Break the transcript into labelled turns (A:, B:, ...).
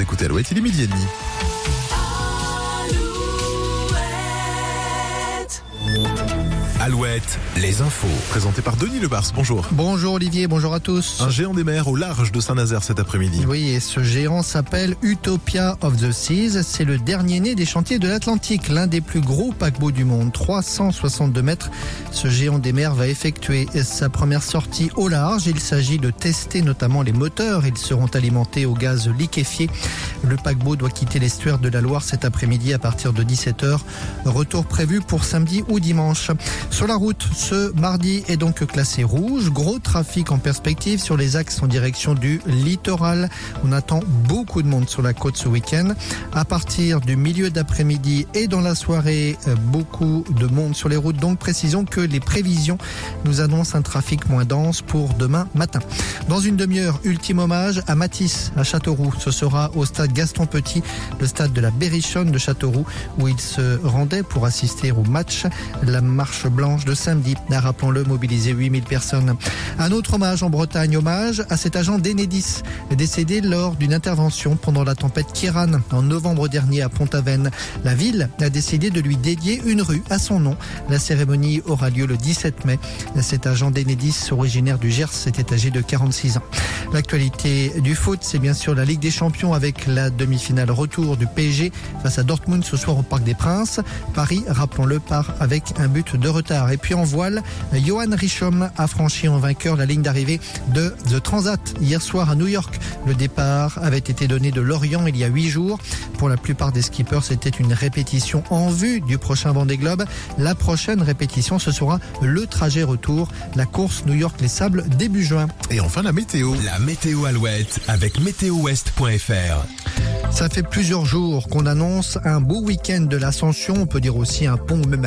A: Vous écoutez Alouette, il est 12h30. Alouette, les infos. Présenté par Denis Lebars, bonjour.
B: Bonjour Olivier, bonjour à tous.
A: Un géant des mers au large de Saint-Nazaire cet après-midi.
B: Oui, et ce géant s'appelle Utopia of the Seas. C'est le dernier né des chantiers de l'Atlantique, l'un des plus gros paquebots du monde, 362 mètres. Ce géant des mers va effectuer sa première sortie au large. Il s'agit de tester notamment les moteurs. Ils seront alimentés au gaz liquéfié. Le paquebot doit quitter l'estuaire de la Loire cet après-midi à partir de 17h. Retour prévu pour samedi ou dimanche. Sur la route, ce mardi est donc classé rouge. Gros trafic en perspective sur les axes en direction du littoral. On attend beaucoup de monde sur la côte ce week-end. À partir du milieu d'après-midi et dans la soirée, beaucoup de monde sur les routes. Donc précisons que les prévisions nous annoncent un trafic moins dense pour demain matin. Dans une demi-heure, ultime hommage à Matisse à Châteauroux. Ce sera au stade Gaston Petit, le stade de la Berrichonne de Châteauroux, où il se rendait pour assister au match. La marche blanche de samedi a, rappelons-le, mobilisé 8000 personnes. Un autre hommage en Bretagne, hommage à cet agent d'Enedis, décédé lors d'une intervention pendant la tempête Kiran en novembre dernier à Pont-Aven. La ville a décidé de lui dédier une rue à son nom. La cérémonie aura lieu le 17 mai. Cet agent d'Enedis, originaire du Gers, était âgé de 46 ans. L'actualité du foot, c'est bien sûr la Ligue des Champions avec la demi-finale retour du PSG face à Dortmund ce soir au Parc des Princes. Paris, rappelons-le, part avec un but de retard. Et puis en voile, Johan Richomme a franchi en vainqueur la ligne d'arrivée de The Transat hier soir à New York. Le départ avait été donné de Lorient il y a 8 jours. Pour la plupart des skippers, c'était une répétition en vue du prochain Vendée Globe. La prochaine répétition, ce sera le trajet retour, la course New York-Les Sables début juin.
A: Et enfin la météo.
C: La météo Alouette avec météowest.fr.
B: Ça fait plusieurs jours qu'on annonce un beau week-end de l'Ascension, on peut dire aussi un pont ou même